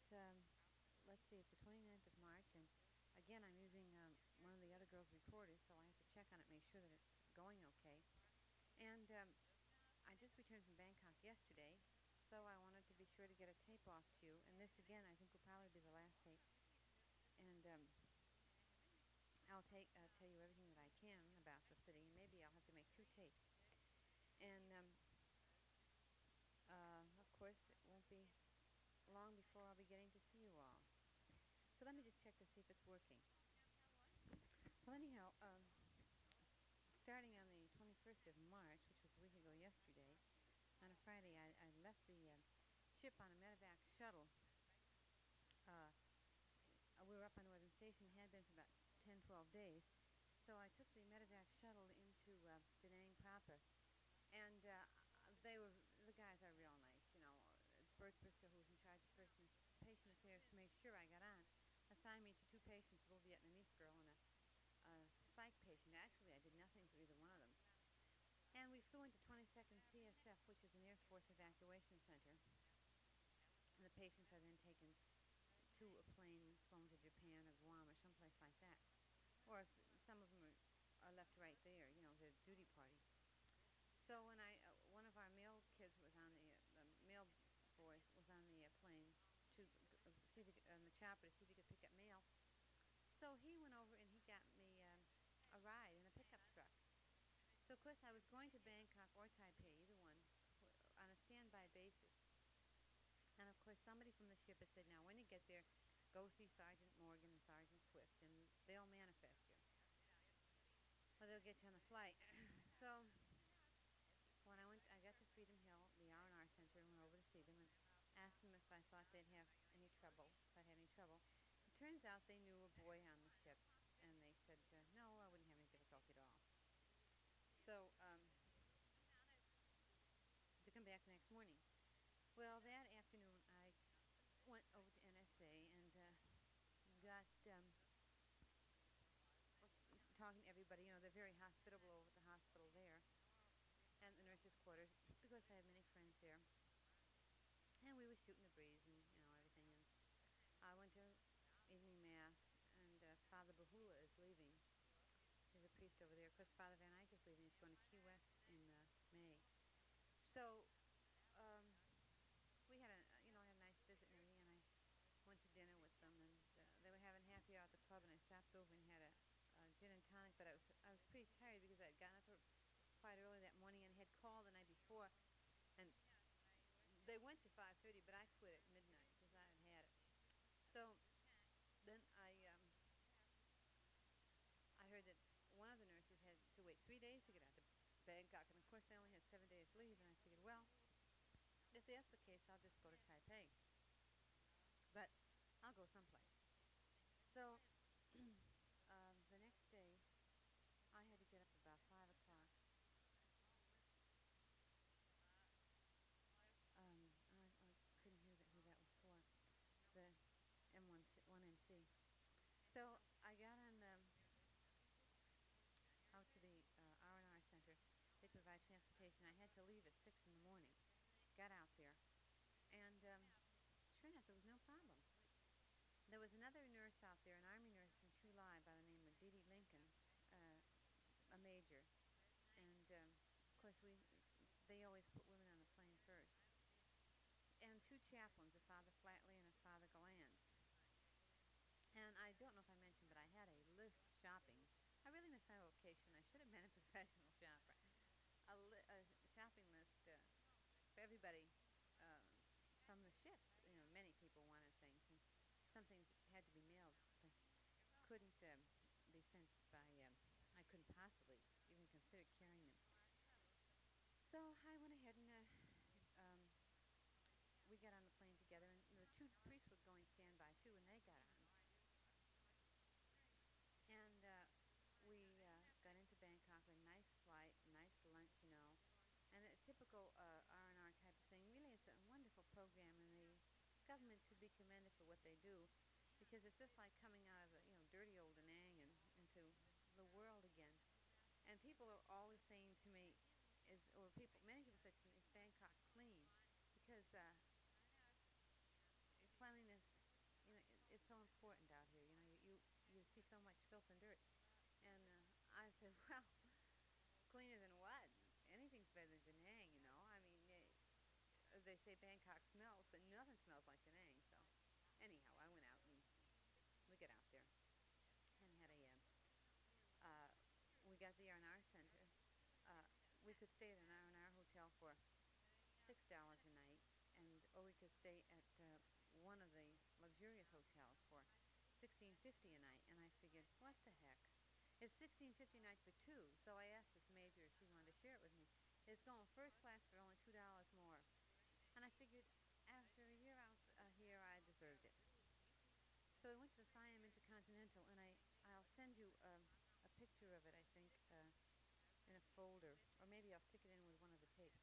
let's see, it's the 29th of March, and again, I'm using one of the other girls' recorders, so I have to check on it, make sure that it's going okay. And I just returned from Bangkok yesterday, so I wanted to be sure to get a tape off to you. And this, again, I think will probably be the last tape. And I'll tell you everything that I can about the city, and maybe I'll have to make two tapes. And of course, it won't be long before I'll be getting to see you all. So let me just check to see if it's working. Well, anyhow, starting on the 21st of March, which was a week ago yesterday, on a Friday, I left the ship on a medevac shuttle. Uh, we were up on Northern Station, had been for about 10, 12 days. So I took the medevac shuttle into Da Nang proper, and the guys are real nice. It's Bert Bristow, who's in charge of patient affairs, to make sure I got on. Assigned me to two patients, a little Vietnamese girl and a psych patient. Actually, I did nothing for either one of them. And we flew into 22nd CSF, which is an Air Force evacuation center. And the patients are then taken to a plane flown to Japan or Guam or someplace like that. Or some of them are left right there, the duty party. So when one of our male kids was on the male boy was on the plane to see if on the chopper to see if he could pick up mail. So he went over and he got me a ride in a pickup truck. So of course I was going to Bangkok or Taipei, either one, on a standby basis. And of course somebody from the ship had said, now when you get there, go see Sergeant Morgan and Sergeant Swift, and they'll manifest you. Or they'll get you on the flight. So when I got to Freedom Hill, the R&R Center, and went over to see them and asked them if I thought they'd have any trouble, if I'd have any trouble. It turns out they knew a boy on the ship, and they said, no, I wouldn't have any difficulty at all. So to come back the next morning. Well, that afternoon I went over to NSA and got was talking to everybody. They're very hospitable over at the hospital there and the nurses' quarters because I have many friends there. And we were shooting the breeze and everything. And I went to evening mass, and Father Bahula is leaving. He's a priest over there. Of course, Father Van Eyck is leaving. He's going to Key West in May. So we had had a nice visit and everything, and I went to dinner with them, and they were having happy hour at the club, and I stopped over and had a gin and tonic. But I was pretty tired because I had gotten up quite early that morning and had called the night before, and they went to 5:30, but I quit at midnight because I had it. So then I heard that one of the nurses had to wait 3 days to get out to Bangkok, and of course they only had 7 days leave, and I figured, well, if that's the case, I'll just go to Taipei. But I'll go someplace. So the next day, I had to get up about 5 o'clock. I couldn't hear who that was for. The M1MC. So I got on out to the R&R Center. They provide transportation. I had to leave at 6 in the morning. Got out there, and sure enough, there was no problem. There was another nurse out there, an Army nurse from Chu Lai by the name of Dee Dee Lincoln, a major, and of course they always put women on the plane first. And two chaplains, a Father Flatley and a Father Galland. And I don't know if I mentioned, but I had a list shopping. I really missed my vocation. I should have been a professional shopper. A shopping list for everybody uh, from the ship. Many people wanted things, and some things had to be mailed. They couldn't be sent by. I couldn't possibly even consider carrying them. So I went ahead and we got on the plane together, and the two priests were going standby too, and they got on. And we got into Bangkok with a nice flight, nice lunch, and a typical R&R type of thing. Really, it's a wonderful program, and the government should be commended for what they do, because it's just like coming out of the dirty old Da Nang and into the world again. And people are always saying to me, many people say to me, is Bangkok clean? Because cleanliness so much filth and dirt. And I said, well, cleaner than what? Anything's better than Da Nang, you know. I mean, they say Bangkok smells, but nothing smells like Da Nang. So, anyhow, I went out and we got out there and had a. We got the R&R center. Uh, we could stay at an R&R hotel for $6 a night, and or we could stay at one of the luxurious hotels for 16.50 a night. And I figured, what the heck? It's 16.50 a night for two. So I asked this major if she wanted to share it with me. It's going first class for only $2 more. And I figured after a year out here, I deserved it. So I went to the Siam Intercontinental, and I'll send you a picture of it. I think in a folder, or maybe I'll stick it in with one of the tapes.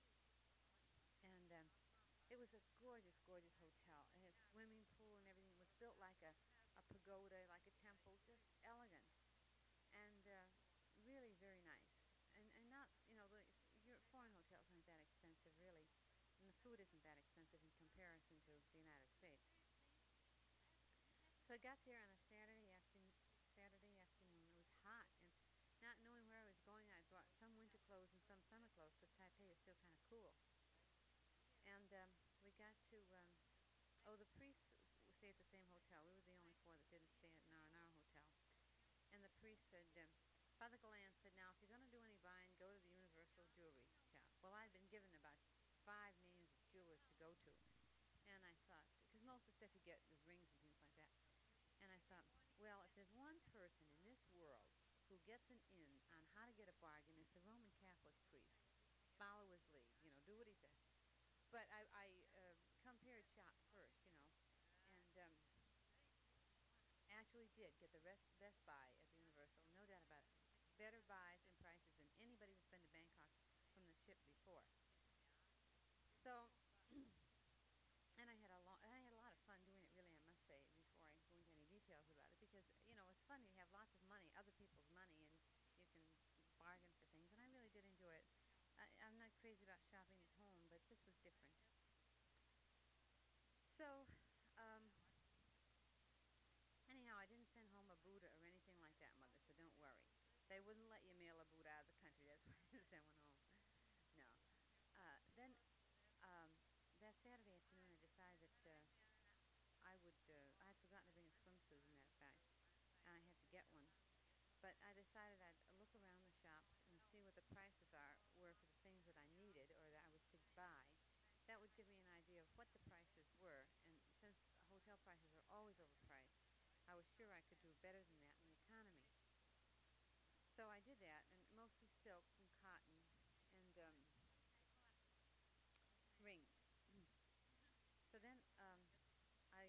And it was a gorgeous, gorgeous hotel. It had a swimming pool and everything. It was built like a pagoda, like a temple, just elegant and really very nice. And not, your foreign hotels aren't that expensive, really. And the food isn't that expensive in comparison to the United States. So I got there on a Saturday afternoon. Saturday afternoon. It was hot, and not knowing where I was going, I bought some winter clothes and some summer clothes because Taipei is still kind of cool. And we got to the priests stayed at the same hotel. We were the only four that didn't stay at an R&R hotel. And the priest said, Father Galan said, now, if you're going to do any buying, go to the Universal Jewelry shop. Well, I'd been given about 5 names of jewelers to go to. And I thought, because most of the stuff you get is rings and things like that. And I thought, well, if there's one person in this world who gets an in on how to get a bargain, it's a Roman Catholic priest. Follow his lead, do what he says. But I compared shops first, and actually did get the best buy at the Universal, no doubt about it. Better buys and prices than anybody that's been to Bangkok from the ship before. So, and I had a lot of fun doing it. Really, I must say, before I go into any details about it, because it's fun. You have lots of money, other people's money, and you can bargain for things. And I really did enjoy it. I'm not crazy about shopping at home, but this was different. So, um, anyhow, I didn't send home a Buddha or anything like that, Mother, so don't worry. They wouldn't let you mail a Buddha out of the country. That's why I didn't send one home. No. Then that Saturday afternoon, I decided that I had forgotten to bring a swimsuit, as a matter of fact, and I had to get one. But I decided I'd look around the shops and see what the prices were for the things that I needed or that I was to buy. That would give me an idea of what the prices were. And since hotel prices are always overpriced, I was sure I could do better than that in economy. So I did that, and mostly silk and cotton and rings. So then I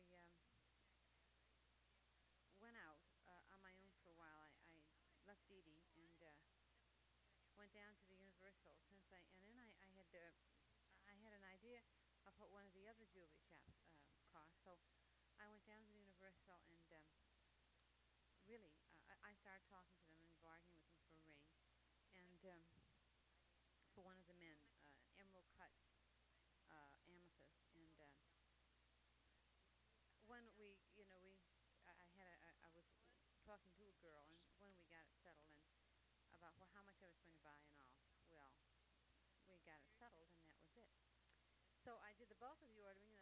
went out on my own for a while. I left Dee Dee and went down to the Universal and then I had an idea of what one of the other jewelry shops cost. So I went down to the Universal and really I started talking to them and bargaining with them for a ring and for one of the men, an emerald cut amethyst. And when I was talking to a girl, and when we got it settled and about how much I was going to buy and all, well, we got it settled, and that was it. So I did the bulk of the ordering,